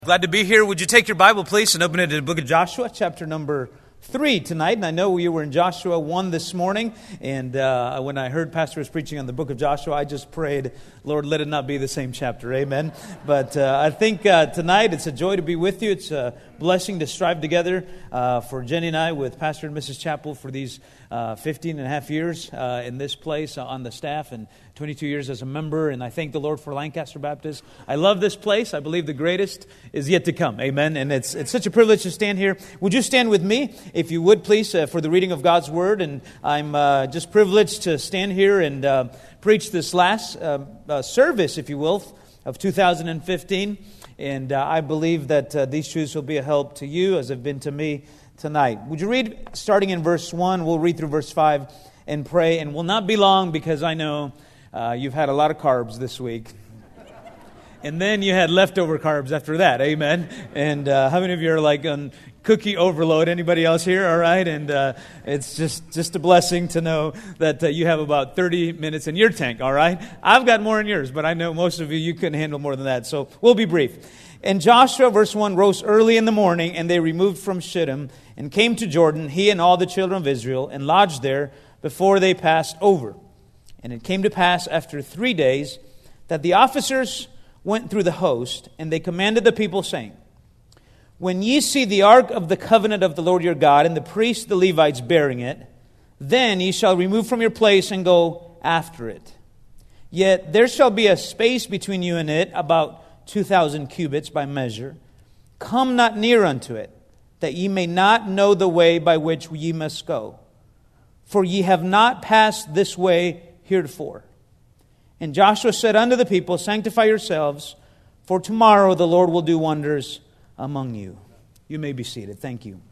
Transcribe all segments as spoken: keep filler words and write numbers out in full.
Glad to be here. Would you take your Bible, please, and open it to the book of Joshua, chapter number three tonight. And I know you were in Joshua one this morning, and uh, when I heard Pastor was preaching on the book of Joshua, I just prayed, Lord, let it not be the same chapter. Amen. But uh, I think uh, tonight it's a joy to be with you. It's a blessing to strive together uh, for Jenny and I with Pastor and Missus Chappell for these uh, fifteen and a half years uh, in this place uh, on the staff, and twenty-two years as a member, and I thank the Lord for Lancaster Baptist. I love this place. I believe the greatest is yet to come. Amen. And it's it's such a privilege to stand here. Would you stand with me, if you would, please, uh, for the reading of God's Word? And I'm uh, just privileged to stand here and uh, preach this last uh, uh, service, if you will, of two thousand fifteen. And uh, I believe that uh, these truths will be a help to you as they've been to me tonight. Would you read, starting in verse one, we'll read through verse five and pray. And will not be long, because I know Uh, you've had a lot of carbs this week. And then you had leftover carbs after that. Amen. And uh, how many of you are like on cookie overload? Anybody else here? All right. And uh, it's just, just a blessing to know that uh, you have about thirty minutes in your tank. All right. I've got more in yours, but I know most of you, you couldn't handle more than that. So we'll be brief. And Joshua, verse one, rose early in the morning, and they removed from Shittim and came to Jordan, he and all the children of Israel, and lodged there before they passed over. And it came to pass after three days that the officers went through the host, and they commanded the people, saying, When ye see the ark of the covenant of the Lord your God, and the priests the Levites bearing it, then ye shall remove from your place and go after it. Yet there shall be a space between you and it, about two thousand cubits by measure. Come not near unto it, that ye may not know the way by which ye must go. For ye have not passed this way heretofore. And Joshua said unto the people, Sanctify yourselves, for tomorrow the Lord will do wonders among you. You may be seated. Thank you.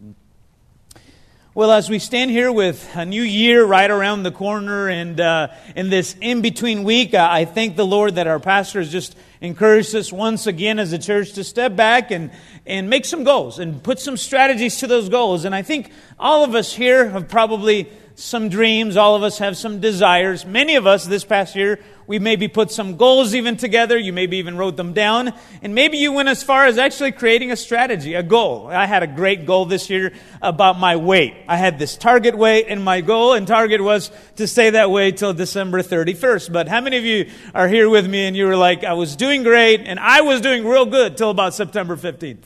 Well, as we stand here with a new year right around the corner, and uh, in this in-between week, uh, I thank the Lord that our pastor has just encouraged us once again as a church to step back and, and make some goals and put some strategies to those goals. And I think all of us here have probably some dreams. All of us have some desires. Many of us this past year, we maybe put some goals even together. You maybe even wrote them down. And maybe you went as far as actually creating a strategy, a goal. I had a great goal this year about my weight. I had this target weight, and my goal and target was to stay that way till December thirty-first. But how many of you are here with me and you were like, I was doing great and I was doing real good till about September fifteenth.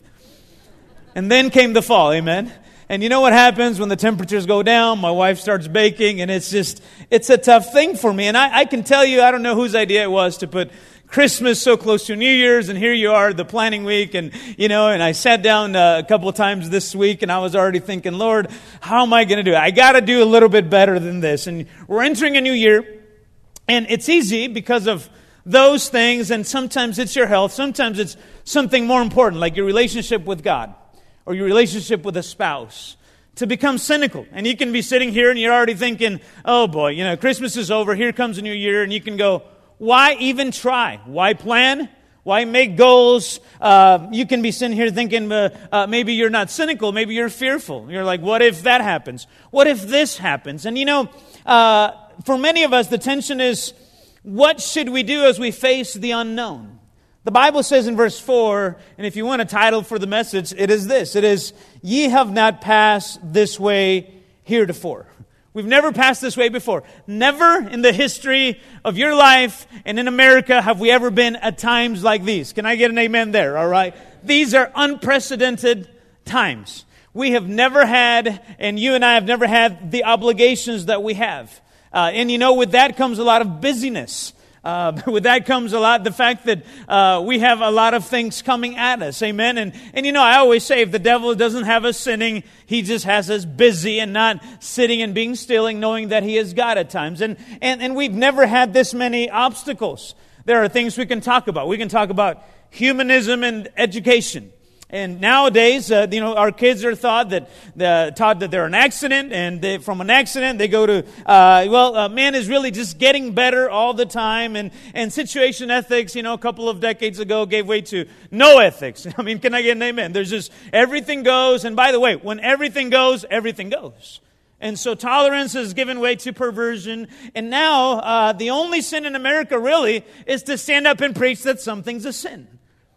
And then came the fall. Amen. And you know what happens when the temperatures go down? My wife starts baking, and it's just, it's a tough thing for me. And I, I can tell you, I don't know whose idea it was to put Christmas so close to New Year's, and here you are, the planning week, and, you know, and I sat down uh, a couple of times this week, and I was already thinking, Lord, how am I going to do it? I got to do a little bit better than this. And we're entering a new year, and it's easy because of those things, and sometimes it's your health, sometimes it's something more important, like your relationship with God, or your relationship with a spouse, to become cynical. And you can be sitting here and you're already thinking, oh boy, you know, Christmas is over, here comes a new year, and you can go, why even try? Why plan? Why make goals? Uh, you can be sitting here thinking, uh, uh, maybe you're not cynical, maybe you're fearful. You're like, what if that happens? What if this happens? And you know, uh, for many of us, the tension is, what should we do as we face the unknown? The Bible says in verse four, and if you want a title for the message, it is this. It is, ye have not passed this way heretofore. We've never passed this way before. Never in the history of your life and in America have we ever been at times like these. Can I get an amen there? All right. These are unprecedented times. We have never had, and you and I have never had the obligations that we have. Uh, and you know, with that comes a lot of busyness. Uh, with that comes a lot, the fact that uh, we have a lot of things coming at us. Amen. And, and you know, I always say, if the devil doesn't have us sinning, he just has us busy and not sitting and being still and knowing that he is God at times. And, and, and we've never had this many obstacles. There are things we can talk about. We can talk about humanism and education. And nowadays, uh, you know, our kids are taught that uh, taught that they're an accident, and they, from an accident they go to uh, well, uh, man is really just getting better all the time, and and situation ethics, you know, a couple of decades ago gave way to no ethics. I mean, can I get an amen? There's just everything goes, and by the way, when everything goes, everything goes. And so tolerance has given way to perversion, and now uh, the only sin in America really is to stand up and preach that something's a sin.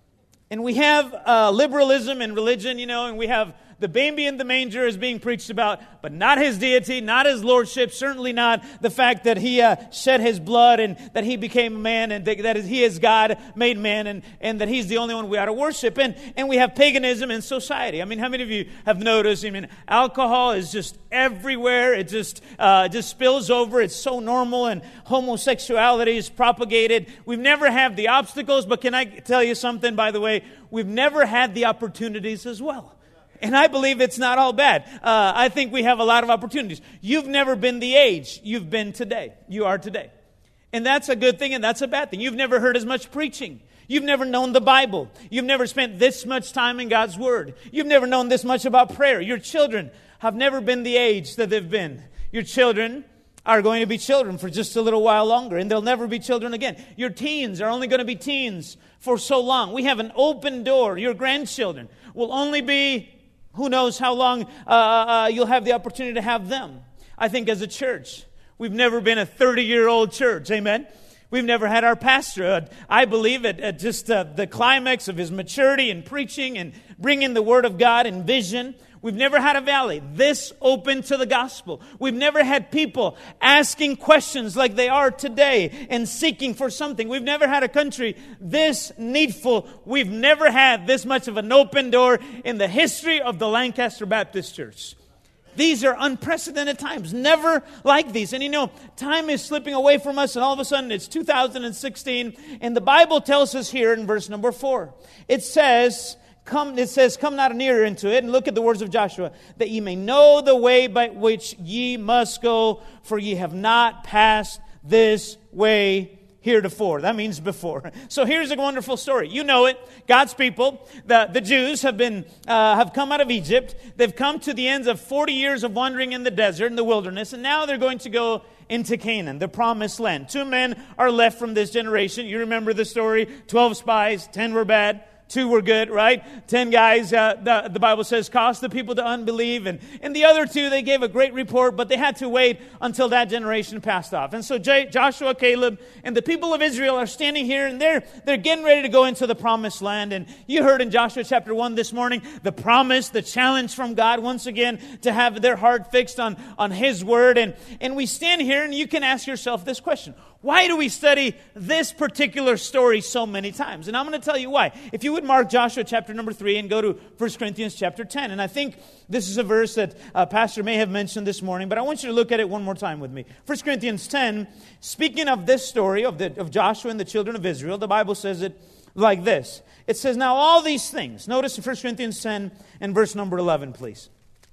And we have uh, liberalism in religion, you know, and we have the baby in the manger is being preached about, but not his deity, not his lordship, certainly not the fact that he uh, shed his blood and that he became a man and that, that he is God made man and, and that he's the only one we ought to worship. And, and we have paganism in society. I mean, how many of you have noticed, I mean, alcohol is just everywhere. It just, uh, just spills over. It's so normal, and homosexuality is propagated. We've never had the obstacles, but can I tell you something, by the way? We've never had the opportunities as well. And I believe it's not all bad. Uh, I think we have a lot of opportunities. You've never been the age. You've been today. You are today. And that's a good thing and that's a bad thing. You've never heard as much preaching. You've never known the Bible. You've never spent this much time in God's Word. You've never known this much about prayer. Your children have never been the age that they've been. Your children are going to be children for just a little while longer, and they'll never be children again. Your teens are only going to be teens for so long. We have an open door. Your grandchildren will only be, who knows how long uh, uh, you'll have the opportunity to have them. I think as a church, we've never been a thirty-year-old church. Amen? We've never had our pastor, uh, I believe, at, at just uh, the climax of his maturity in preaching and bringing the Word of God and vision. We've never had a valley this open to the gospel. We've never had people asking questions like they are today and seeking for something. We've never had a country this needful. We've never had this much of an open door in the history of the Lancaster Baptist Church. These are unprecedented times, never like these. And you know, time is slipping away from us, and all of a sudden it's two thousand sixteen. And the Bible tells us here in verse number four, it says, Come, it says, come not nearer into it, and look at the words of Joshua, that ye may know the way by which ye must go, for ye have not passed this way heretofore. That means before. So here's a wonderful story. You know it. God's people, the, the Jews, have been uh, have come out of Egypt. They've come to the ends of forty years of wandering in the desert, in the wilderness, and now they're going to go into Canaan, the promised land. Two men are left from this generation. You remember the story. Twelve spies, ten were bad. Two were good, right? Ten guys, uh, the, the Bible says, caused the people to unbelieve. And, and the other two, they gave a great report, but they had to wait until that generation passed off. And so J- Joshua, Caleb, and the people of Israel are standing here, and they're, they're getting ready to go into the promised land. And you heard in Joshua chapter one this morning, the promise, the challenge from God, once again, to have their heart fixed on, on His Word. And, and we stand here, and you can ask yourself this question. Why do we study this particular story so many times? And I'm going to tell you why. If you would mark Joshua chapter number three and go to First Corinthians chapter ten. And I think this is a verse that uh, Pastor may have mentioned this morning, but I want you to look at it one more time with me. First Corinthians ten, speaking of this story of, the, of Joshua and the children of Israel, the Bible says it like this. It says, now all these things, notice in First Corinthians ten and verse number eleven, please.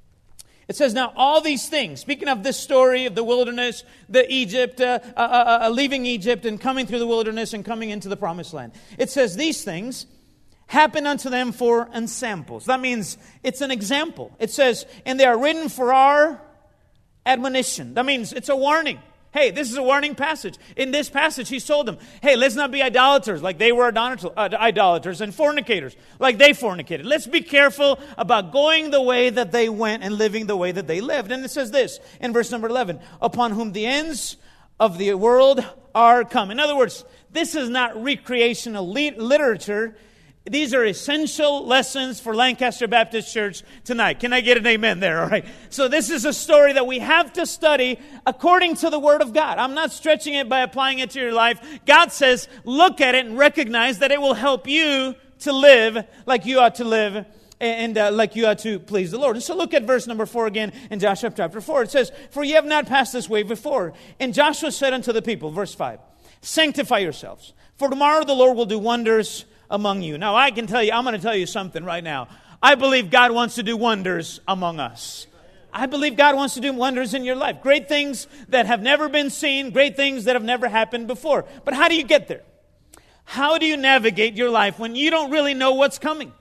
It says, now all these things, speaking of this story of the wilderness, the Egypt, uh, uh, uh, uh, leaving Egypt and coming through the wilderness and coming into the promised land. It says, these things happen unto them for ensamples. That means it's an example. It says, and they are written for our admonition. That means it's a warning. Hey, this is a warning passage. In this passage, he told them, hey, let's not be idolaters like they were idolaters, and fornicators like they fornicated. Let's be careful about going the way that they went and living the way that they lived. And it says this in verse number eleven, upon whom the ends of the world are come. In other words, this is not recreational literature. These are essential lessons for Lancaster Baptist Church tonight. Can I get an amen there? All right. So this is a story that we have to study according to the Word of God. I'm not stretching it by applying it to your life. God says, look at it and recognize that it will help you to live like you ought to live and uh, like you ought to please the Lord. And so look at verse number four again in Joshua chapter four. It says, for ye have not passed this way before. And Joshua said unto the people, verse five, sanctify yourselves, for tomorrow the Lord will do wonders among you. Now, I can tell you, I'm going to tell you something right now. I believe God wants to do wonders among us. I believe God wants to do wonders in your life. Great things that have never been seen, great things that have never happened before. But how do you get there? How do you navigate your life when you don't really know what's coming?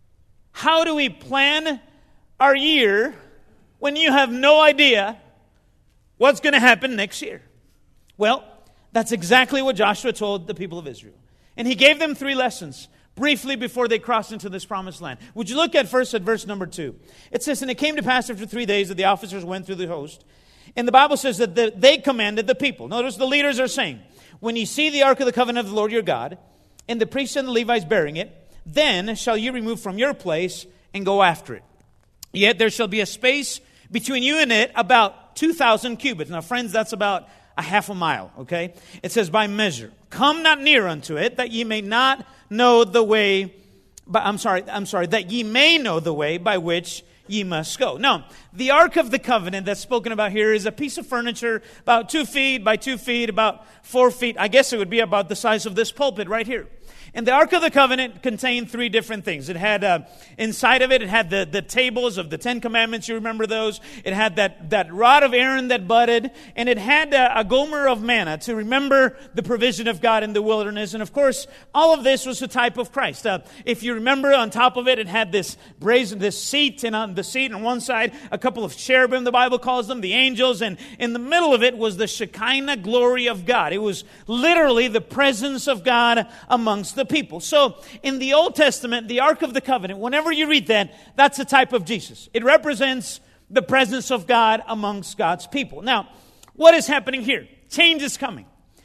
How do we plan our year when you have no idea what's going to happen next year? Well, that's exactly what Joshua told the people of Israel. And he gave them three lessons briefly before they crossed into this promised land. Would you look at first at verse number two? It says, and it came to pass after three days that the officers went through the host. And the Bible says that the, they commanded the people. Notice the leaders are saying, when you see the ark of the covenant of the Lord your God, and the priests and the Levites bearing it, then shall you remove from your place and go after it. Yet there shall be a space between you and it about two thousand cubits. Now, friends, that's about a half a mile, okay? It says, by measure. Come not near unto it, that ye may not know the way, but I'm sorry, I'm sorry, that ye may know the way by which ye must go. Now, the Ark of the Covenant that's spoken about here is a piece of furniture about two feet by two feet, about four feet. I guess it would be about the size of this pulpit right here. And the Ark of the Covenant contained three different things. It had, uh, inside of it, it had the, the tables of the Ten Commandments. You remember those? It had that, that rod of Aaron that budded. And it had a, a gomer of manna to remember the provision of God in the wilderness. And of course, all of this was a type of Christ. Uh, if you remember, on top of it, it had this brazen, this seat. And on the seat on one side, a couple of cherubim, the Bible calls them, the angels. And in the middle of it was the Shekinah glory of God. It was literally the presence of God amongst the people. So in the Old Testament, the Ark of the Covenant, whenever you read that, that's a type of Jesus. It represents the presence of God amongst God's people. Now, what is happening here? Change is coming.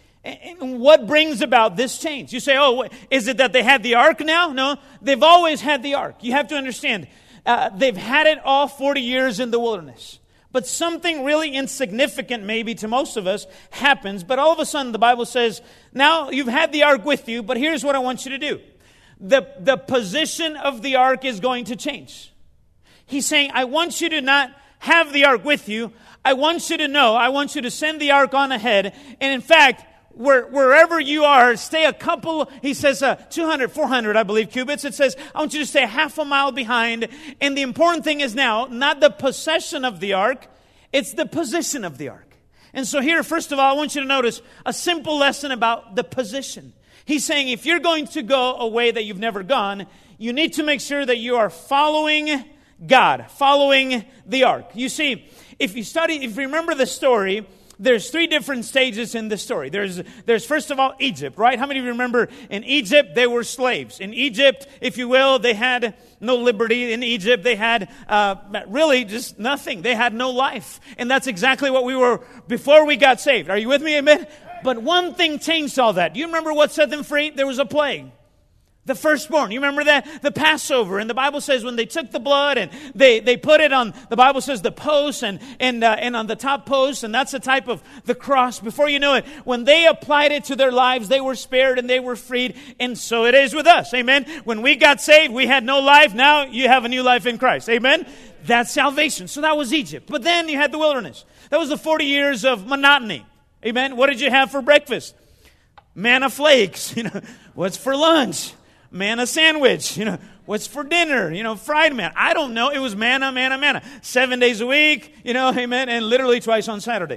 And what brings about this change? You say, oh, is it that they had the Ark now? No, they've always had the Ark. You have to understand, uh, they've had it all forty years in the wilderness. But something really insignificant, maybe to most of us, happens. But all of a sudden, the Bible says, now you've had the ark with you, but here's what I want you to do. The, the position of the ark is going to change. He's saying, I want you to not have the ark with you. I want you to know, I want you to send the ark on ahead. And in fact, Where, wherever you are, stay a couple, he says uh, two hundred, four hundred, I believe, cubits. It says, I want you to stay half a mile behind. And the important thing is now, not the possession of the ark, it's the position of the ark. And so here, first of all, I want you to notice a simple lesson about the position. He's saying, if you're going to go a way that you've never gone, you need to make sure that you are following God, following the ark. You see, if you study, if you remember the story, there's three different stages in the story. There's, there's first of all, Egypt, right? How many of you remember in Egypt, they were slaves? In Egypt, if you will, they had no liberty. In Egypt, they had uh, really just nothing. They had no life. And that's exactly what we were before we got saved. Are you with me? Amen? But one thing changed all that. Do you remember what set them free? There was a plague. The firstborn. You remember that? The Passover. And the Bible says when they took the blood and they, they put it on, the Bible says the posts and, and, uh, and on the top post, and that's a type of the cross. Before you know it, when they applied it to their lives, they were spared and they were freed. And so it is with us. Amen. When we got saved, we had no life. Now you have a new life in Christ. Amen. That's salvation. So that was Egypt. But then you had the wilderness. That was the forty years of monotony. Amen. What did you have for breakfast? Manna flakes. You know, what's for lunch? Manna sandwich, you know, what's for dinner, you know, fried manna. I don't know. It was manna, manna, manna. Seven days a week, you know, amen, and literally twice on Saturday.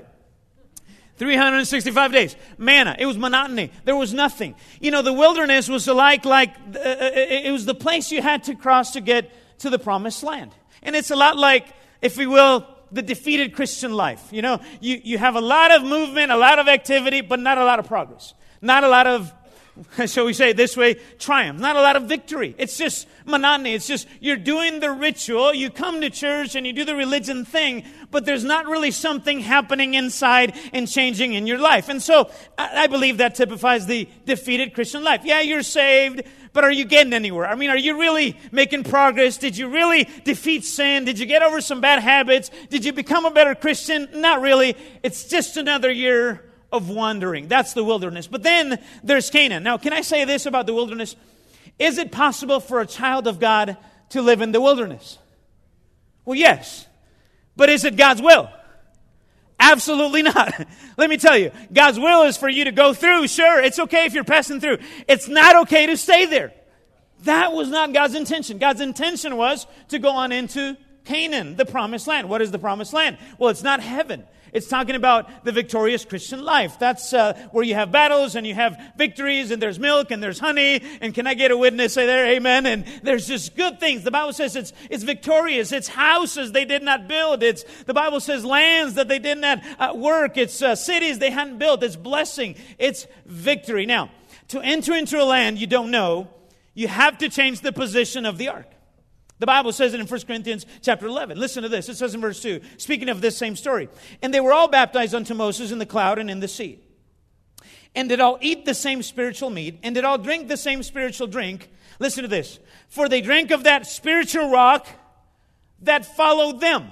three hundred sixty-five days. Manna. It was monotony. There was nothing. You know, the wilderness was like, like, uh, it was the place you had to cross to get to the promised land. And it's a lot like, if we will, the defeated Christian life. You know, you, you have a lot of movement, a lot of activity, but not a lot of progress. Not a lot of, shall we say it this way, triumph. Not a lot of victory. It's just monotony. It's just you're doing the ritual. You come to church and you do the religion thing, but there's not really something happening inside and changing in your life. And so I, I believe that typifies the defeated Christian life. Yeah, you're saved, but are you getting anywhere? I mean, are you really making progress? Did you really defeat sin? Did you get over some bad habits? Did you become a better Christian? Not really. It's just another year of wandering. That's the wilderness. But then there's Canaan. Now, can I say this about the wilderness? Is it possible for a child of God to live in the wilderness? Well, yes. But is it God's will? Absolutely not. Let me tell you, God's will is for you to go through. Sure, it's okay if you're passing through. It's not okay to stay there. That was not God's intention. God's intention was to go on into Canaan, the promised land. What is the promised land? Well, it's not heaven. It's talking about the victorious Christian life. That's uh, where you have battles and you have victories and there's milk and there's honey. And can I get a witness? Say there, amen. And there's just good things. The Bible says it's it's victorious. It's houses they did not build. It's the Bible says lands that they did not uh, work. It's uh, cities they hadn't built. It's blessing. It's victory. Now, to enter into a land you don't know, you have to change the position of the ark. The Bible says it in First Corinthians chapter eleven. Listen to this. It says in verse two, speaking of this same story. And they were all baptized unto Moses in the cloud and in the sea. And did all eat the same spiritual meat, and did all drink the same spiritual drink, Listen to this. For they drank of that spiritual rock that followed them.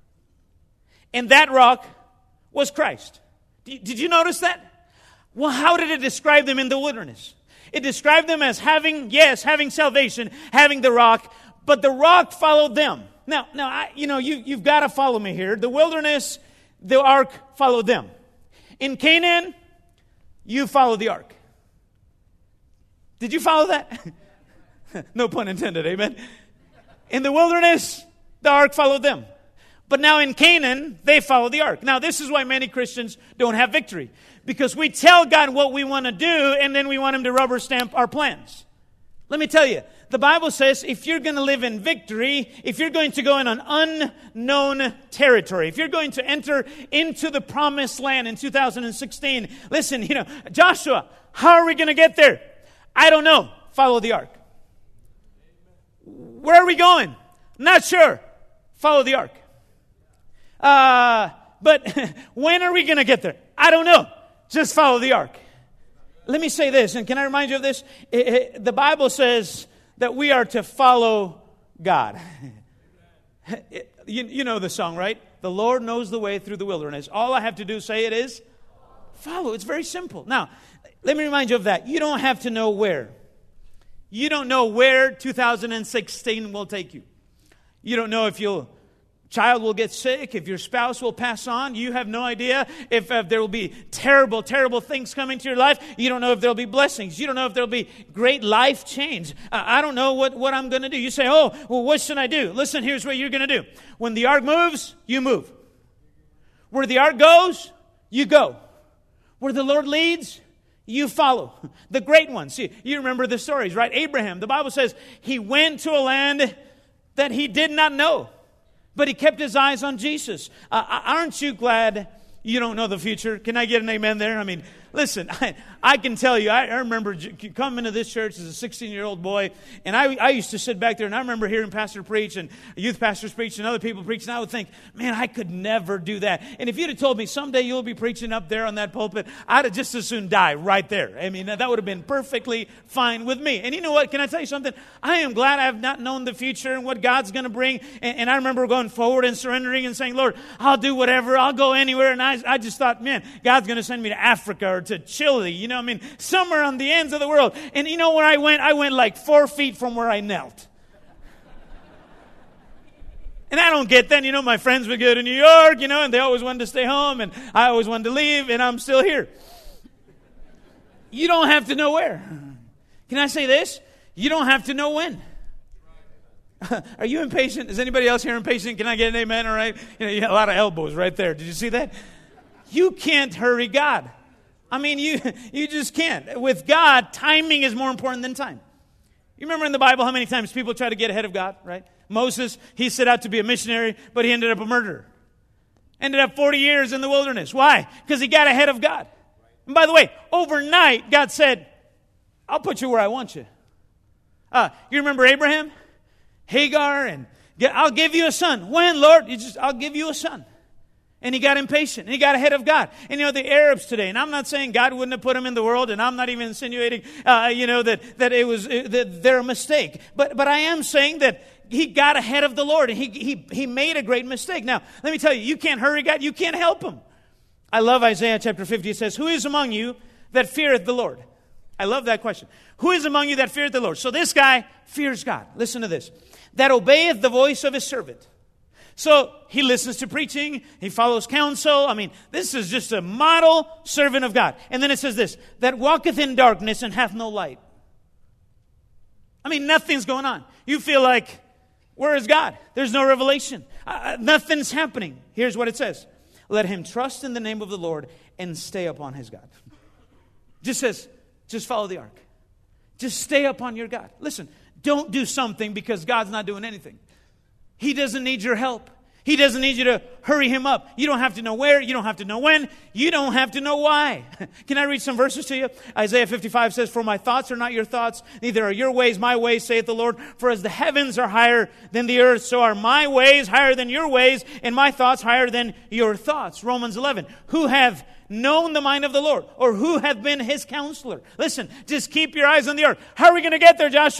And that rock was Christ. Did you notice that? Well, how did it describe them in the wilderness? It described them as having, yes, having salvation, having the rock, but the rock followed them. Now, now, I, you know, you, you've got to follow me here. The wilderness, the ark followed them. In Canaan, you follow the ark. Did you follow that? No pun intended, amen? In the wilderness, the ark followed them. But now in Canaan, they follow the ark. Now, this is why many Christians don't have victory. Because we tell God what we want to do, and then we want Him to rubber stamp our plans. Let me tell you, the Bible says if you're going to live in victory, if you're going to go in an unknown territory, if you're going to enter into the promised land in two thousand sixteen, listen, you know, Joshua, how are we going to get there? I don't know. Follow the ark. Where are we going? Not sure. Follow the ark. Uh, but when are we going to get there? I don't know. Just follow the ark. Let me say this, and can I remind you of this? It, it, the Bible says that we are to follow God. It, you, you know the song, right? The Lord knows the way through the wilderness. All I have to do, say it is, follow. It's very simple. Now, let me remind you of that. You don't have to know where. You don't know where two thousand sixteen will take you. You don't know if you'll child will get sick, if your spouse will pass on. You have no idea if uh, there will be terrible, terrible things coming to your life. You don't know if there will be blessings. You don't know if there will be great life change. Uh, I don't know what, what I'm going to do. You say, oh, well, what should I do? Listen, here's what you're going to do. When the ark moves, you move. Where the ark goes, you go. Where the Lord leads, you follow. The great ones. See, you remember the stories, right? Abraham, the Bible says he went to a land that he did not know. But he kept his eyes on Jesus. Uh, aren't you glad you don't know the future? Can I get an amen there? I mean, listen, I, I can tell you, I, I remember coming to this church as a sixteen-year-old boy, and I, I used to sit back there, and I remember hearing pastor preach, and youth pastors preach, and other people preach, and I would think, man, I could never do that. And if you'd have told me someday you'll be preaching up there on that pulpit, I'd have just as soon die right there. I mean, that would have been perfectly fine with me. And you know what? Can I tell you something? I am glad I have not known the future and what God's going to bring. And, and I remember going forward and surrendering and saying, Lord, I'll do whatever. I'll go anywhere. And I, I just thought, man, God's going to send me to Africa or to Chile, you know, I mean, somewhere on the ends of the world. And you know where I went? I went like four feet from where I knelt. And I don't get that. You know, my friends would go to New York, you know, and they always wanted to stay home, and I always wanted to leave, and I'm still here. You don't have to know where. Can I say this? You don't have to know when. Are you impatient? Is anybody else here impatient? Can I get an amen? All right. You know, you got a lot of elbows right there. Did you see that? You can't hurry God. I mean, you you just can't. With God, timing is more important than time. You remember in the Bible how many times people try to get ahead of God, right? Moses, he set out to be a missionary, but he ended up a murderer. Ended up forty years in the wilderness. Why? Because he got ahead of God. And by the way, overnight, God said, I'll put you where I want you. Uh, you remember Abraham? Hagar, and I'll give you a son. When, Lord? You just, I'll give you a son. And he got impatient. And he got ahead of God. And you know, the Arabs today, and I'm not saying God wouldn't have put them in the world, and I'm not even insinuating, uh, you know, that, that it was, uh, that they're a mistake. But, but I am saying that he got ahead of the Lord, and he, he, he made a great mistake. Now, let me tell you, you can't hurry God. You can't help him. I love Isaiah chapter fifty. It says, who is among you that feareth the Lord? I love that question. Who is among you that feareth the Lord? So this guy fears God. Listen to this. That obeyeth the voice of his servant. So he listens to preaching. He follows counsel. I mean, this is just a model servant of God. And then it says this, that walketh in darkness and hath no light. I mean, nothing's going on. You feel like, where is God? There's no revelation. Uh, nothing's happening. Here's what it says. Let him trust in the name of the Lord and stay upon his God. Just says, just follow the ark. Just stay upon your God. Listen, don't do something because God's not doing anything. He doesn't need your help. He doesn't need you to hurry him up. You don't have to know where. You don't have to know when. You don't have to know why. Can I read some verses to you? Isaiah fifty-five says, for my thoughts are not your thoughts, neither are your ways my ways, saith the Lord. For as the heavens are higher than the earth, so are my ways higher than your ways, and my thoughts higher than your thoughts. Romans eleven. Who have known the mind of the Lord, or who have been his counselor? Listen, just keep your eyes on the ark. How are we going to get there, Joshua?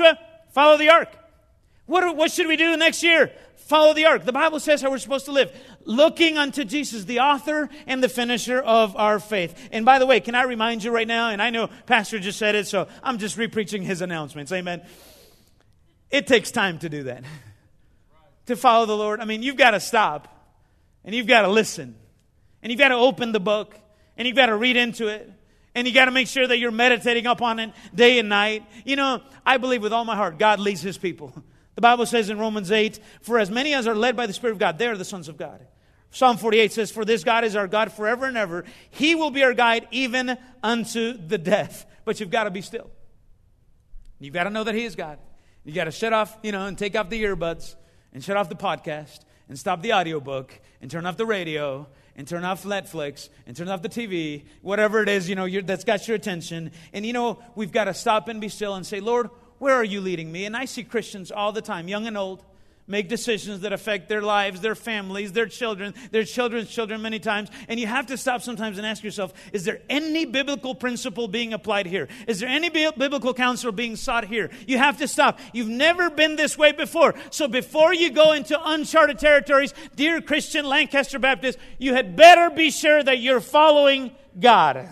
Follow the ark. What, what should we do next year? Follow the ark. The Bible says how we're supposed to live. Looking unto Jesus, the author and the finisher of our faith. And by the way, can I remind you right now, and I know Pastor just said it, so I'm just re-preaching his announcements. Amen. It takes time to do that. To follow the Lord. I mean, you've got to stop. And you've got to listen. And you've got to open the book. And you've got to read into it. And you got to make sure that you're meditating upon it day and night. You know, I believe with all my heart, God leads His people. The Bible says in Romans eight, for as many as are led by the Spirit of God, they are the sons of God. Psalm forty-eight says, for this God is our God forever and ever. He will be our guide even unto the death. But you've got to be still. You've got to know that He is God. You've got to shut off, you know, and take off the earbuds and shut off the podcast and stop the audiobook and turn off the radio and turn off Netflix, and turn off the T V, whatever it is, you know, you're, that's got your attention. And, you know, we've got to stop and be still and say, Lord, where are you leading me? And I see Christians all the time, young and old, make decisions that affect their lives, their families, their children, their children's children many times. And you have to stop sometimes and ask yourself, is there any biblical principle being applied here? Is there any biblical counsel being sought here? You have to stop. You've never been this way before. So before you go into uncharted territories, dear Christian Lancaster Baptist, you had better be sure that you're following God.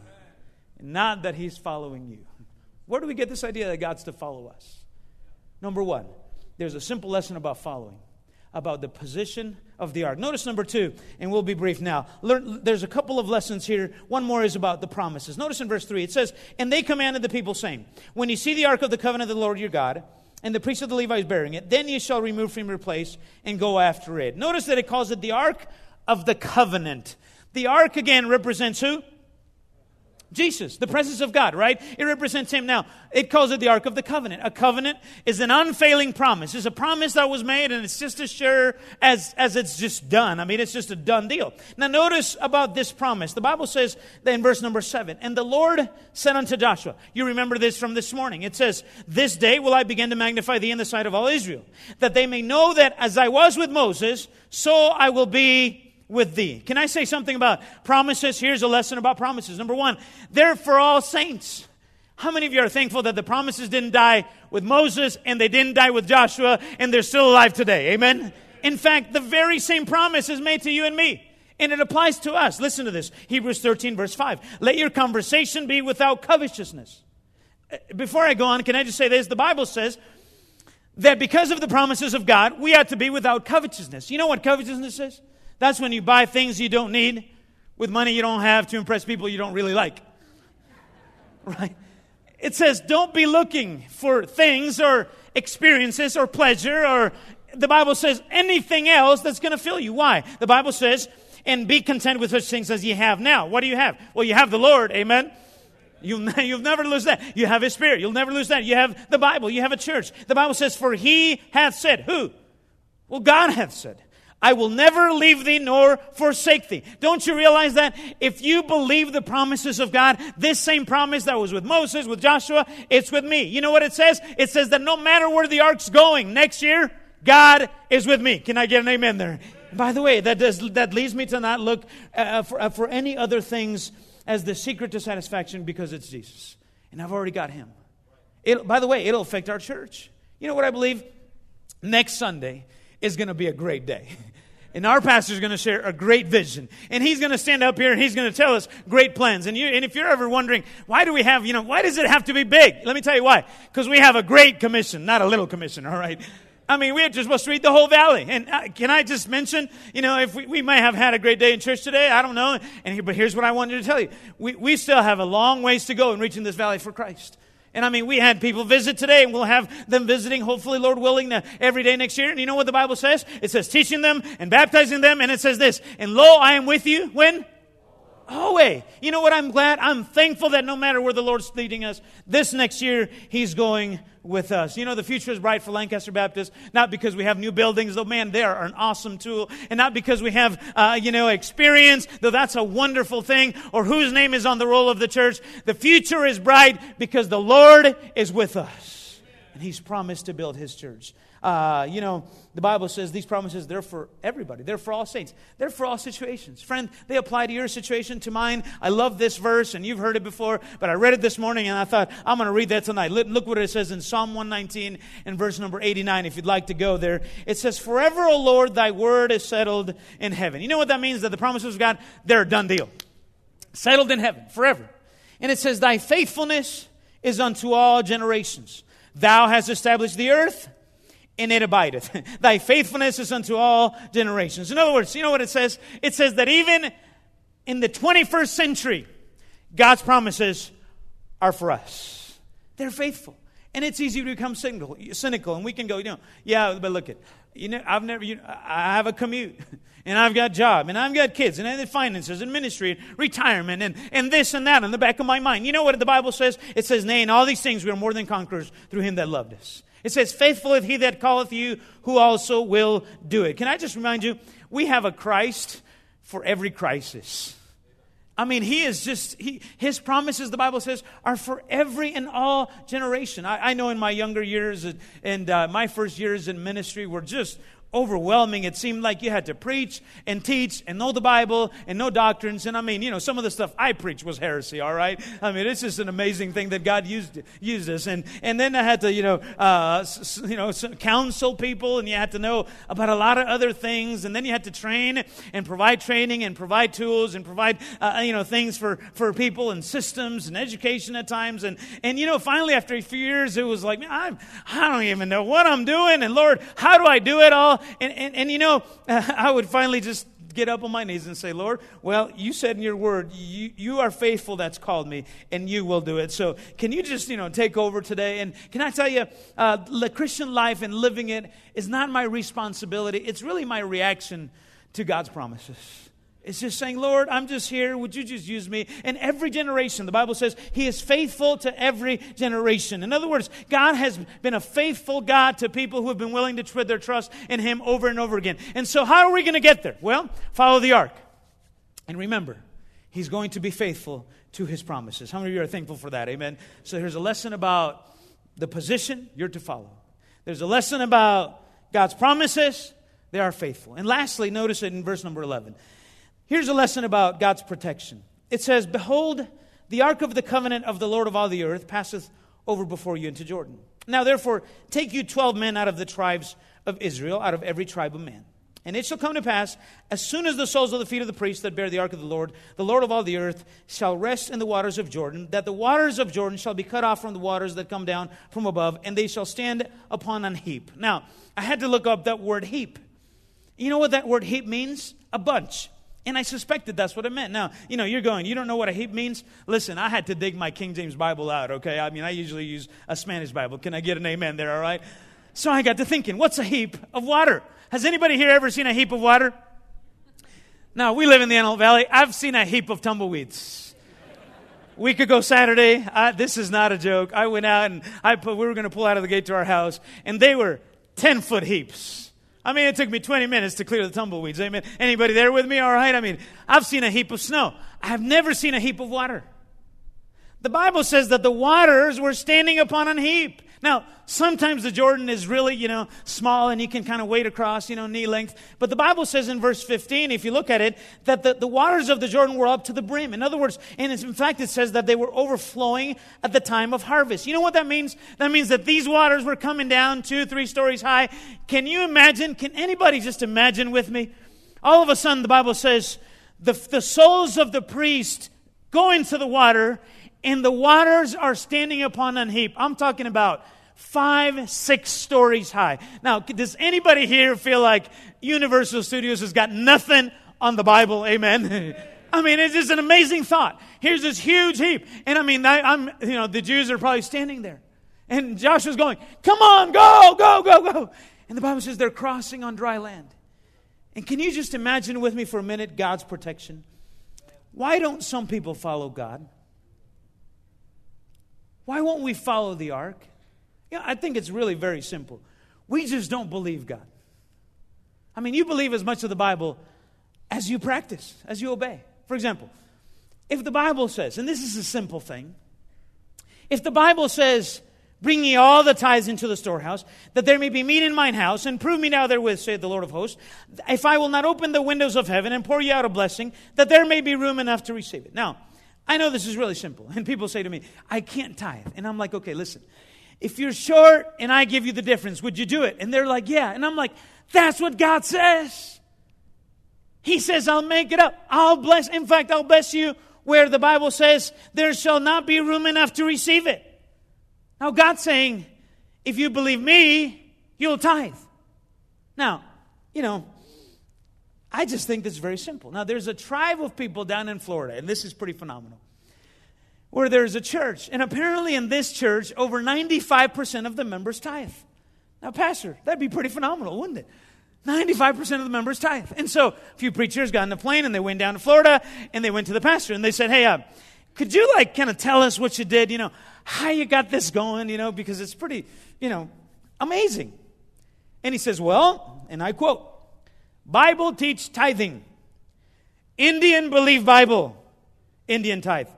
Not that He's following you. Where do we get this idea that God's to follow us? Number one, there's a simple lesson about following, about the position of the ark. Notice number two, and we'll be brief now. Learn, there's a couple of lessons here. One more is about the promises. Notice in verse three, it says, and they commanded the people, saying, when you see the ark of the covenant of the Lord your God, and the priest of the Levites bearing it, then you shall remove from your place and go after it. Notice that it calls it the ark of the covenant. The ark, again, represents who? Jesus, the presence of God, right? It represents Him. Now, it calls it the Ark of the Covenant. A covenant is an unfailing promise. It's a promise that was made, and it's just as sure as, as it's just done. I mean, it's just a done deal. Now, notice about this promise. The Bible says that in verse number seven, and the Lord said unto Joshua, you remember this from this morning. It says, this day will I begin to magnify thee in the sight of all Israel, that they may know that as I was with Moses, so I will be with thee. Can I say something about promises? Here's a lesson about promises. Number one, they're for all saints. How many of you are thankful that the promises didn't die with Moses and they didn't die with Joshua and they're still alive today? Amen? In fact, the very same promise is made to you and me. And it applies to us. Listen to this. Hebrews thirteen verse five. Let your conversation be without covetousness. Before I go on, can I just say this? The Bible says that because of the promises of God, we ought to be without covetousness. You know what covetousness is? That's when you buy things you don't need with money you don't have to impress people you don't really like. Right? It says, don't be looking for things or experiences or pleasure or, the Bible says, anything else that's going to fill you. Why? The Bible says, and be content with such things as you have now. What do you have? Well, you have the Lord. Amen? You'll, you'll never lose that. You have His Spirit. You'll never lose that. You have the Bible. You have a church. The Bible says, for He hath said. Who? Well, God hath said. I will never leave thee nor forsake thee. Don't you realize that? If you believe the promises of God, this same promise that was with Moses, with Joshua, it's with me. You know what it says? It says that no matter where the ark's going next year, God is with me. Can I get an amen there? By the way, that does, that leads me to not look uh, for, uh, for any other things as the secret to satisfaction, because it's Jesus. And I've already got Him. It, by the way, it'll affect our church. You know what I believe? Next Sunday is going to be a great day. And our pastor is going to share a great vision. And he's going to stand up here and he's going to tell us great plans. And, you, and if you're ever wondering, why do we have, you know, why does it have to be big? Let me tell you why. Because we have a great commission, not a little commission, all right? I mean, we're just supposed to read the whole valley. And uh, can I just mention, you know, if we, we might have had a great day in church today, I don't know. And But here's what I wanted to tell you. We, we still have a long ways to go in reaching this valley for Christ. And I mean, we had people visit today, and we'll have them visiting, hopefully, Lord willing, every day next year. And you know what the Bible says? It says teaching them and baptizing them, and it says this, and lo, I am with you, when? Always. You know what? I'm glad, I'm thankful that no matter where the Lord's leading us, this next year, He's going with us. You know, the future is bright for Lancaster Baptist, not because we have new buildings, though, man, they are an awesome tool, and not because we have, uh, you know, experience, though that's a wonderful thing, or whose name is on the roll of the church. The future is bright because the Lord is with us, and He's promised to build His church. Uh, you know, the Bible says these promises, they're for everybody. They're for all saints. They're for all situations. Friend, they apply to your situation, to mine. I love this verse, and you've heard it before, but I read it this morning, and I thought, I'm going to read that tonight. Look, look what it says in Psalm one nineteen and verse number eighty-nine, if you'd like to go there. It says, forever, O Lord, thy word is settled in heaven. You know what that means? That the promises of God, they're a done deal. Settled in heaven, forever. And it says, thy faithfulness is unto all generations. Thou hast established the earth, and it abideth. Thy faithfulness is unto all generations. In other words, you know what it says? It says that even in the twenty-first century, God's promises are for us. They're faithful. And it's easy to become cynical, cynical, and we can go, you know, yeah, but look at, you know, I've never, you know, I have a commute, and I've got a job, and I've got kids, and I have finances, and ministry, and retirement, and, and this and that in the back of my mind. You know what the Bible says? It says, nay, in all these things we are more than conquerors through him that loved us. It says, faithful is he that calleth you, who also will do it. Can I just remind you, we have a Christ for every crisis. I mean, he is just, he, his promises, the Bible says, are for every and all generation. I, I know in my younger years and, and uh, my first years in ministry were just overwhelming. It seemed like you had to preach and teach and know the Bible and know doctrines. And I mean, you know, some of the stuff I preached was heresy, all right? I mean, it's just an amazing thing that God used used us. And and then I had to, you know, uh, s- you know, counsel people, and you had to know about a lot of other things. And then you had to train and provide training and provide tools and provide, uh, you know, things for, for people and systems and education at times. And, and, you know, finally after a few years, it was like, man, I'm, I don't even know what I'm doing. And Lord, how do I do it all? And, and, and you know, uh, I would finally just get up on my knees and say, Lord, well, you said in your word, you, you are faithful that's called me, and you will do it. So can you just, you know, take over today? And can I tell you, uh, the Christian life and living it is not my responsibility. It's really my reaction to God's promises. It's just saying, Lord, I'm just here. Would you just use me? And every generation, the Bible says, he is faithful to every generation. In other words, God has been a faithful God to people who have been willing to put their trust in him over and over again. And so how are we going to get there? Well, follow the ark. And remember, he's going to be faithful to his promises. How many of you are thankful for that? Amen. So here's a lesson about the position you're to follow. There's a lesson about God's promises. They are faithful. And lastly, notice it in verse number eleven. Here's a lesson about God's protection. It says, behold, the ark of the covenant of the Lord of all the earth passeth over before you into Jordan. Now therefore, take you twelve men out of the tribes of Israel, out of every tribe of man. And it shall come to pass, as soon as the soles of the feet of the priests that bear the ark of the Lord, the Lord of all the earth, shall rest in the waters of Jordan, that the waters of Jordan shall be cut off from the waters that come down from above, and they shall stand upon an heap. Now, I had to look up that word heap. You know what that word heap means? A bunch. And I suspected that's what it meant. Now, you know, you're going, you don't know what a heap means? Listen, I had to dig my King James Bible out, okay? I mean, I usually use a Spanish Bible. Can I get an amen there, all right? So I got to thinking, what's a heap of water? Has anybody here ever seen a heap of water? Now, we live in the Antelope Valley. I've seen a heap of tumbleweeds. A week ago Saturday, I, this is not a joke. I went out and I put, we were going to pull out of the gate to our house, and they were ten-foot heaps. I mean, it took me twenty minutes to clear the tumbleweeds. Amen. Anybody there with me? All right. I mean, I've seen a heap of snow. I've never seen a heap of water. The Bible says that the waters were standing upon an heap. Now, sometimes the Jordan is really, you know, small and you can kind of wade across, you know, knee length. But the Bible says in verse fifteen, if you look at it, that the, the waters of the Jordan were up to the brim. In other words, and in fact it says that they were overflowing at the time of harvest. You know what that means? That means that these waters were coming down two, three stories high. Can you imagine? Can anybody just imagine with me? All of a sudden the Bible says the, the soles of the priest go into the water, and the waters are standing upon an heap. I'm talking about five, six stories high. Now, does anybody here feel like Universal Studios has got nothing on the Bible? Amen. I mean, it's just an amazing thought. Here's this huge heap. And I mean, I, I'm, you know, the Jews are probably standing there. And Joshua's going, come on, go, go, go, go. And the Bible says they're crossing on dry land. And can you just imagine with me for a minute God's protection? Why don't some people follow God? Why won't we follow the ark? Yeah, I think it's really very simple. We just don't believe God. I mean, you believe as much of the Bible as you practice, as you obey. For example, if the Bible says, and this is a simple thing, if the Bible says, Bring ye all the tithes into the storehouse, that there may be meat in mine house, and prove me now therewith, saith the Lord of hosts, if I will not open the windows of heaven and pour you out a blessing, that there may be room enough to receive it. Now, I know this is really simple, and people say to me, I can't tithe. And I'm like, okay, listen, if you're short and I give you the difference, would you do it? And they're like, yeah. And I'm like, that's what God says. He says, I'll make it up. I'll bless. In fact, I'll bless you where the Bible says, there shall not be room enough to receive it. Now, God's saying, if you believe me, you'll tithe. Now, you know, I just think this is very simple. Now, there's a tribe of people down in Florida, and this is pretty phenomenal, where there's a church. And apparently in this church, over ninety-five percent of the members tithe. Now, Pastor, that'd be pretty phenomenal, wouldn't it? ninety-five percent of the members tithe. And so a few preachers got on a plane, and they went down to Florida, and they went to the pastor, and they said, hey, uh, could you, like, kind of tell us what you did, you know, how you got this going, you know, because it's pretty, you know, amazing. And he says, well, and I quote, Bible teach tithing. Indian believe Bible. Indian tithe.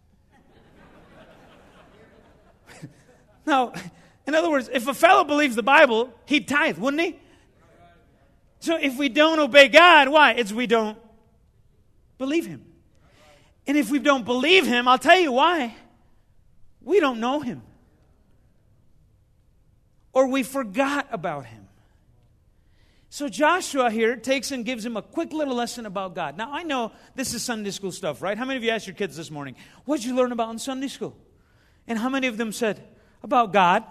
Now, in other words, if a fellow believes the Bible, he'd tithe, wouldn't he? So if we don't obey God, why? It's we don't believe Him. And if we don't believe Him, I'll tell you why. We don't know Him. Or we forgot about Him. So Joshua here takes and gives him a quick little lesson about God. Now, I know this is Sunday school stuff, right? How many of you asked your kids this morning, what did you learn about in Sunday school? And how many of them said, about God?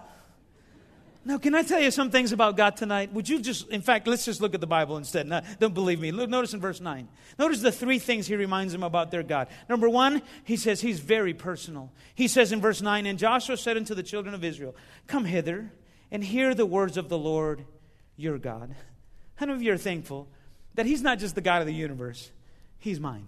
Now, can I tell you some things about God tonight? Would you just, in fact, let's just look at the Bible instead. No, don't believe me. Look, notice in verse nine. Notice the three things he reminds them about their God. Number one, he says he's very personal. He says in verse nine, and Joshua said unto the children of Israel, come hither and hear the words of the Lord your God. How many of you are thankful that He's not just the God of the universe, He's mine?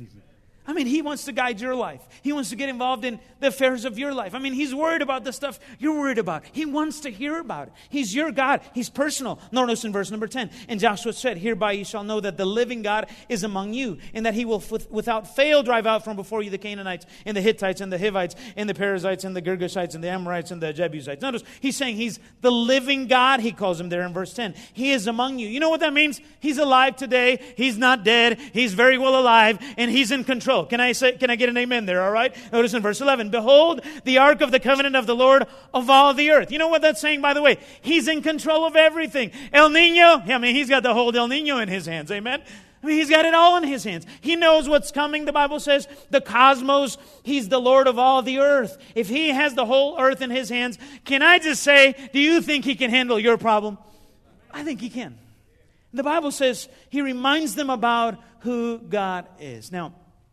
I mean, He wants to guide your life. He wants to get involved in the affairs of your life. I mean, He's worried about the stuff you're worried about. He wants to hear about it. He's your God. He's personal. Notice in verse number ten, and Joshua said, hereby you shall know that the living God is among you, and that He will without fail drive out from before you the Canaanites, and the Hittites, and the Hivites, and the Perizzites, and the Girgashites, and the Amorites, and the Jebusites. Notice, He's saying He's the living God, He calls Him there in verse ten. He is among you. You know what that means? He's alive today. He's not dead. He's very well alive, and He's in control. Can I say, can I get an amen there, all right? Notice in verse eleven, behold, the ark of the covenant of the Lord of all the earth. You know what that's saying, by the way? He's in control of everything. El Nino, I mean, He's got the whole El Nino in His hands, amen? I mean, He's got it all in His hands. He knows what's coming, the Bible says. The cosmos, He's the Lord of all the earth. If He has the whole earth in His hands, can I just say, do you think He can handle your problem? I think He can. The Bible says He reminds them about who God is. Now,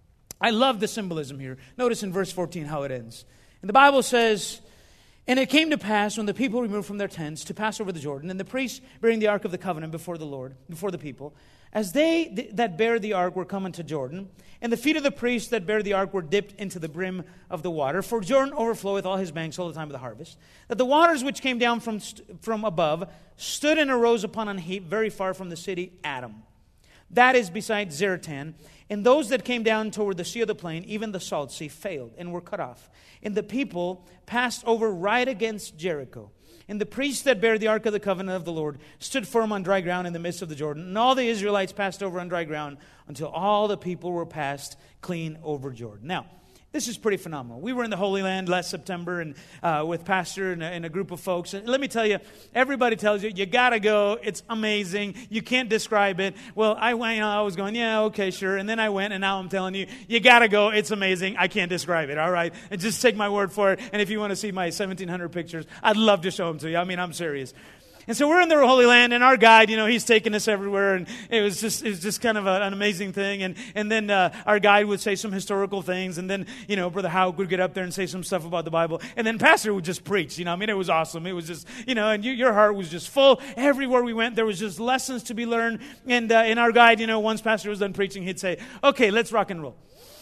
I love the symbolism here. Notice in verse fourteen how it ends. And the Bible says, and it came to pass when the people removed from their tents to pass over the Jordan, and the priests bearing the ark of the covenant before the Lord, before the people, as they th- that bear the ark were coming to Jordan, and the feet of the priests that bear the ark were dipped into the brim of the water, for Jordan overfloweth all his banks all the time of the harvest, that the waters which came down from st- from above stood and arose upon an heap very far from the city Adam. That is beside Zaratan. And those that came down toward the sea of the plain, even the salt sea, failed and were cut off. And the people passed over right against Jericho. And the priests that bear the ark of the covenant of the Lord stood firm on dry ground in the midst of the Jordan. And all the Israelites passed over on dry ground until all the people were passed clean over Jordan. Now, this is pretty phenomenal. We were in the Holy Land last September and uh, with Pastor and a, and a group of folks. And let me tell you, everybody tells you, you got to go. It's amazing. You can't describe it. Well, I went, you know, I was going, yeah, okay, sure. And then I went, and now I'm telling you, you got to go. It's amazing. I can't describe it, all right? And just take my word for it. And if you want to see my seventeen hundred pictures, I'd love to show them to you. I mean, I'm serious. And so we're in the Holy Land, and our guide, you know, he's taking us everywhere, and it was just, it was just kind of a, an amazing thing. And and then uh, our guide would say some historical things, and then, you know, Brother Howard would get up there and say some stuff about the Bible, and then Pastor would just preach. You know, I mean, it was awesome. It was just, you know, and you, your heart was just full. Everywhere we went, there was just lessons to be learned. And uh, in our guide, you know, once Pastor was done preaching, he'd say, "Okay, let's rock and roll."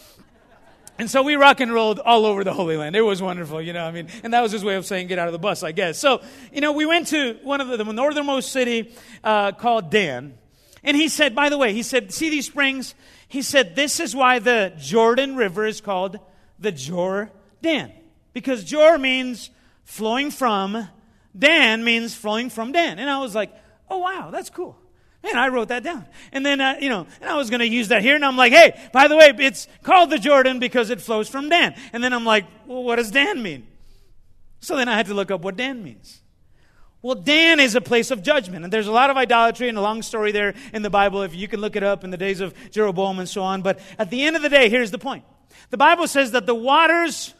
And so we rock and rolled all over the Holy Land. It was wonderful, you know, I mean, and that was his way of saying get out of the bus, I guess. So, you know, we went to one of the, the northernmost city uh, called Dan. And he said, by the way, he said, see these springs? He said, this is why the Jordan River is called the Jordan. Because Jor means flowing from Dan means flowing from Dan. And I was like, oh, wow, that's cool. Man, I wrote that down. And then, uh, you know, and I was going to use that here. And I'm like, hey, by the way, it's called the Jordan because it flows from Dan. And then I'm like, well, what does Dan mean? So then I had to look up what Dan means. Well, Dan is a place of judgment. And there's a lot of idolatry and a long story there in the Bible. If you can look it up in the days of Jeroboam and so on. But at the end of the day, here's the point. The Bible says that the waters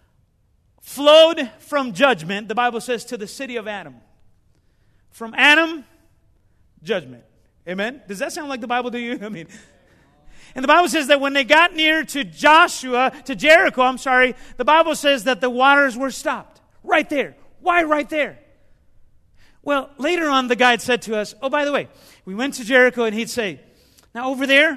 flowed from judgment, the Bible says, to the city of Adam. From Adam, judgment. Amen? Does that sound like the Bible to you? I mean, and the Bible says that when they got near to Joshua, to Jericho, I'm sorry, the Bible says that the waters were stopped. Right there. Why right there? Well, later on, the guide said to us, oh, by the way, we went to Jericho, and he'd say, now over there,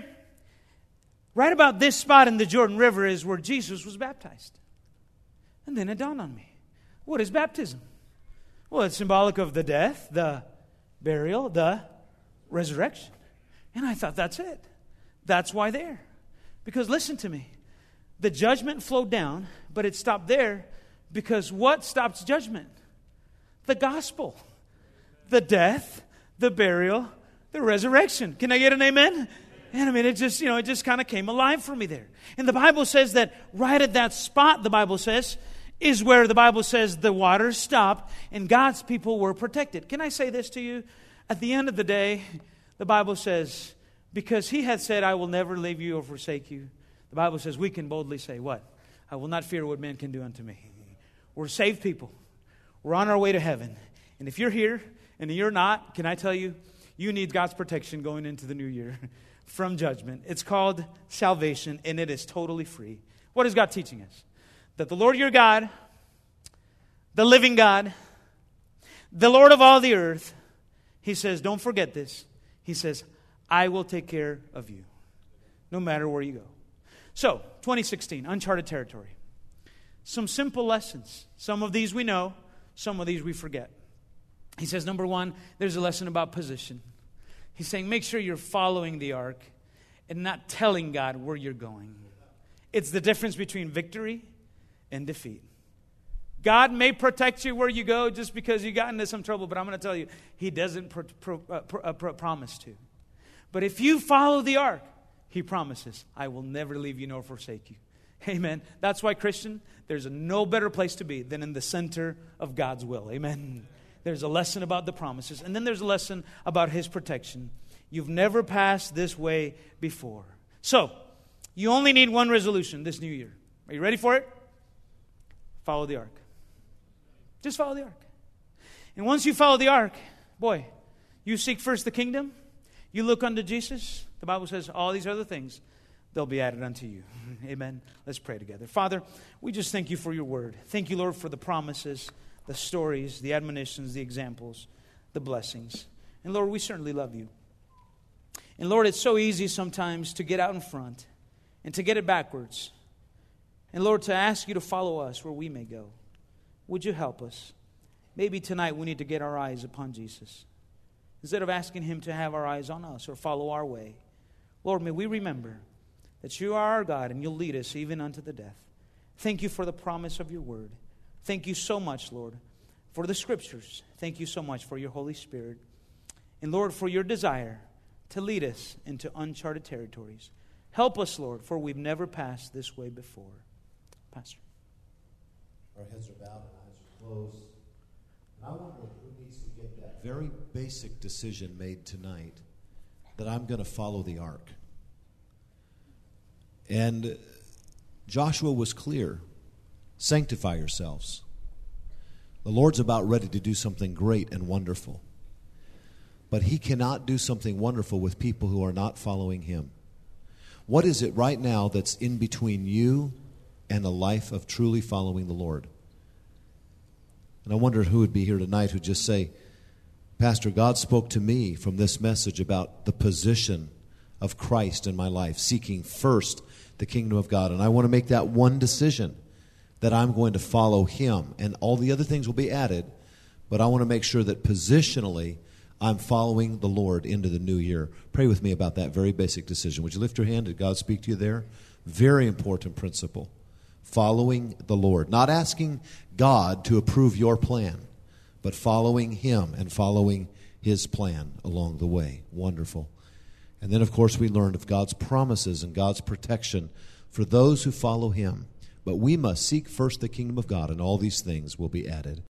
right about this spot in the Jordan River is where Jesus was baptized. And then it dawned on me. What is baptism? Well, it's symbolic of the death, the burial, the resurrection. And I thought, that's it. That's why there. Because listen to me. The judgment flowed down, but it stopped there because what stops judgment? The gospel. The death, the burial, the resurrection. Can I get an amen? And I mean, it just, you know, it just kind of came alive for me there. And the Bible says that right at that spot, the Bible says, is where the Bible says the waters stopped and God's people were protected. Can I say this to you? At the end of the day, the Bible says, because He had said, I will never leave you or forsake you. The Bible says we can boldly say, what? I will not fear what men can do unto me. We're saved people. We're on our way to heaven. And if you're here and you're not, can I tell you, you need God's protection going into the new year from judgment. It's called salvation, and it is totally free. What is God teaching us? That the Lord your God, the living God, the Lord of all the earth, He says, don't forget this. He says, I will take care of you, no matter where you go. So, twenty sixteen, uncharted territory. Some simple lessons. Some of these we know, some of these we forget. He says, number one, there's a lesson about position. He's saying, make sure you're following the ark and not telling God where you're going. It's the difference between victory and defeat. God may protect you where you go just because you got into some trouble, but I'm going to tell you, He doesn't pro- pro- uh, pro- uh, pro- promise to. But if you follow the ark, He promises, I will never leave you nor forsake you. Amen. That's why, Christian, there's a no better place to be than in the center of God's will. Amen. There's a lesson about the promises, and then there's a lesson about His protection. You've never passed this way before. So, you only need one resolution this new year. Are you ready for it? Follow the ark. Just follow the ark. And once you follow the ark, boy, you seek first the kingdom, you look unto Jesus. The Bible says all these other things, they'll be added unto you. Amen. Let's pray together. Father, we just thank You for Your word. Thank You, Lord, for the promises, the stories, the admonitions, the examples, the blessings. And Lord, we certainly love You. And Lord, it's so easy sometimes to get out in front and to get it backwards. And Lord, to ask You to follow us where we may go. Would You help us? Maybe tonight we need to get our eyes upon Jesus. Instead of asking Him to have our eyes on us or follow our way. Lord, may we remember that You are our God and You'll lead us even unto the death. Thank You for the promise of Your word. Thank You so much, Lord, for the Scriptures. Thank You so much for Your Holy Spirit. And Lord, for Your desire to lead us into uncharted territories. Help us, Lord, for we've never passed this way before. Pastor. Our heads are bowed and eyes are closed. And I wonder who needs to get that very basic decision made tonight that I'm going to follow the ark. And Joshua was clear. Sanctify yourselves. The Lord's about ready to do something great and wonderful. But He cannot do something wonderful with people who are not following Him. What is it right now that's in between you and a life of truly following the Lord? And I wonder who would be here tonight who'd just say, Pastor, God spoke to me from this message about the position of Christ in my life, seeking first the kingdom of God. And I want to make that one decision that I'm going to follow Him. And all the other things will be added, but I want to make sure that positionally I'm following the Lord into the new year. Pray with me about that very basic decision. Would you lift your hand? Did God speak to you there? Very important principle. following the Lord. Not asking God to approve your plan, but following Him and following His plan along the way. Wonderful. And then, of course, we learned of God's promises and God's protection for those who follow Him. But we must seek first the kingdom of God, and all these things will be added.